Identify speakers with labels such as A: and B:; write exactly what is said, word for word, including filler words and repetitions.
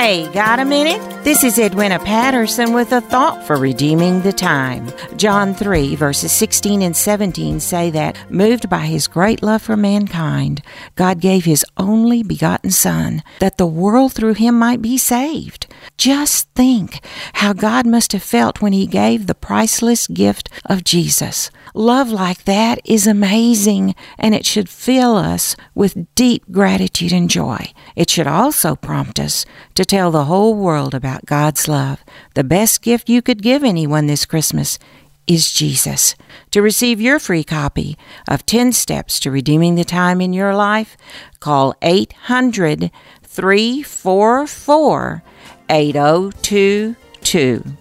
A: Hey, got a minute? This is Edwina Patterson with a thought for redeeming the time. John three, verses sixteen and seventeen say that, moved by His great love for mankind, God gave His only begotten Son, that the world through Him might be saved. Just think how God must have felt when He gave the priceless gift of Jesus. Love like that is amazing, and it should fill us with deep gratitude and joy. It should also prompt us to tell the whole world about God's love. The best gift you could give anyone this Christmas is Jesus. To receive your free copy of ten Steps to Redeeming the Time in Your Life, call eight hundred, three four four, eight oh two two.